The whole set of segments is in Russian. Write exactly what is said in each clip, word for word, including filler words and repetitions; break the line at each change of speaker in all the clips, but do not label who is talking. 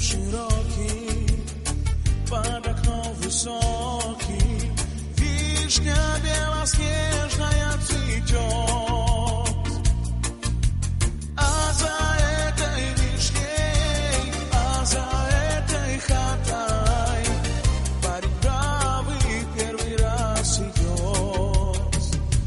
широким, под окном высоким, вишня белоснежная цветет. А за этой вишней, а за этой хатой парень бравый первый раз идет.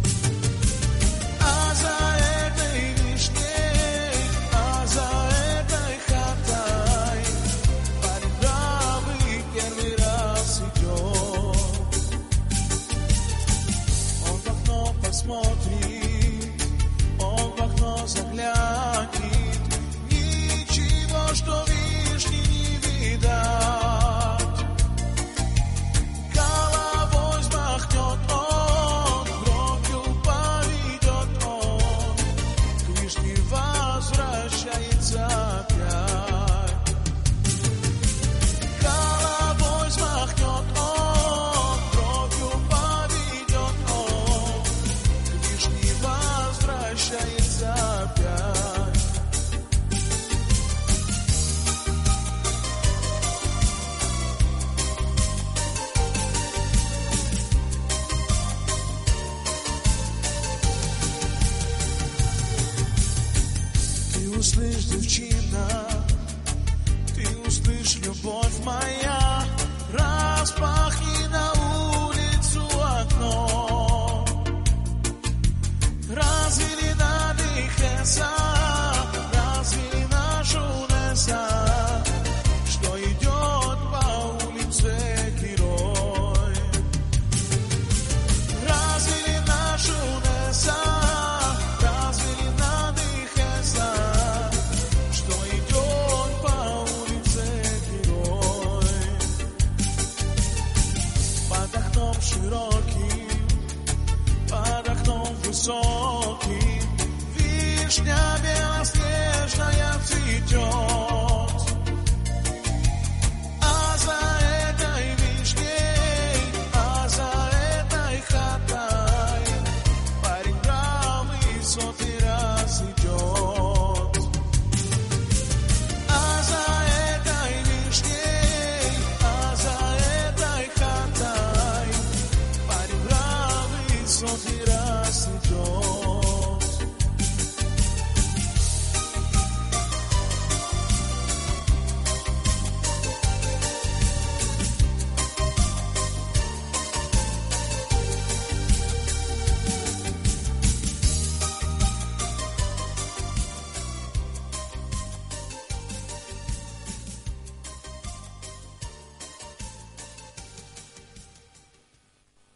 А за этой вишней, а за этой хатой парень бравый первый раз идет. Он в окно посмотрит, он в окно заглянет, ничего, что вишни не видать. Головой взмахнет он, бровью поведет он, к вишне возвращается опять. Головой взмахнет он, бровью поведет он, к вишне возвращается опять. Ты услышь, девчина, ты услышь, любовь моя, распахни на улицу окно. Разве не надыхается, разве не нашу неса, что идет по улице герой? Разве не нашу неса, разве не надыхается, что идет по улице герой? Под окном широким, под окном высоким, вишня белоснежная цветет. А за этой вишней, а за этой хатой парень бравый сотый раз идет. А за этой вишней, а за этой хатой парень бравый сотый раз идет.